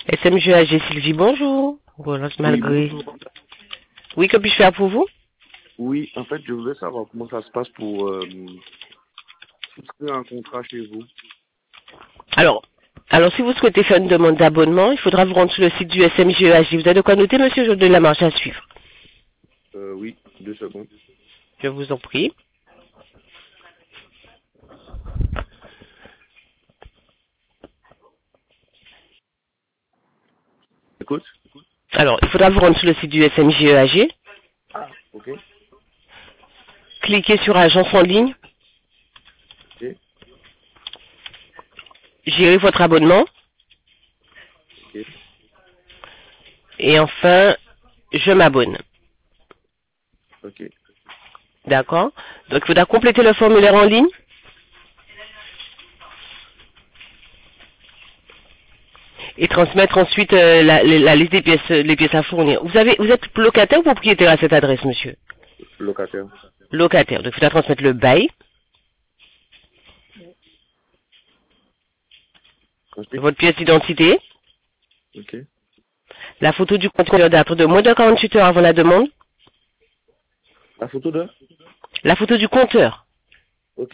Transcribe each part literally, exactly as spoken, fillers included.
S M G A G Sylvie, bonjour. Voilà, malgré. Oui, Oui, que puis-je faire pour vous? oui, en fait, je voulais savoir comment ça se passe pour euh, souscrire un contrat chez vous. Alors, alors si vous souhaitez faire une demande d'abonnement, il faudra vous rendre sur le site du S M G A G. Vous avez de quoi noter, monsieur, je vous donne la marche à suivre. Euh, oui, deux secondes. Je vous en prie. Écoute. Alors, il faudra vous rendre sur le site du S M G A G. Ah, ok. Cliquez sur agence en ligne. Ok. Gérez votre abonnement. Ok. Et enfin, je m'abonne. Ok. D'accord? Donc, il faudra compléter le formulaire en ligne. Et transmettre ensuite euh, la, la- la liste des pièces, les pièces à fournir. Vous avez, vous êtes locataire ou propriétaire à cette adresse, monsieur? Locataire. Locataire. Donc, il faudra transmettre le bail, Ensuite. votre pièce d'identité, Ok. la photo du compte date de moins de quarante-huit heures avant la demande, La photo de. la photo du compteur. Ok.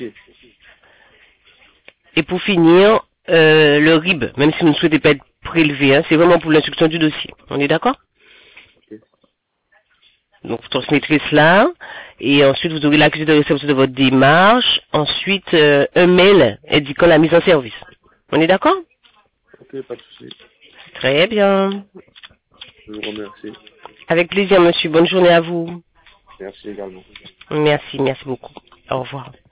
Et pour finir, euh, le R I B, même si vous ne souhaitez pas être prélevé, hein, c'est vraiment pour l'instruction du dossier. On est d'accord? Ok. Donc, vous transmettrez cela, et ensuite vous aurez l'accusé de réception de votre démarche, ensuite euh, un mail indiquant la mise en service. On est d'accord? Ok, pas de souci. Très bien. Je vous remercie. Avec plaisir, monsieur. Bonne journée à vous. Merci également. Merci, merci beaucoup. Au revoir.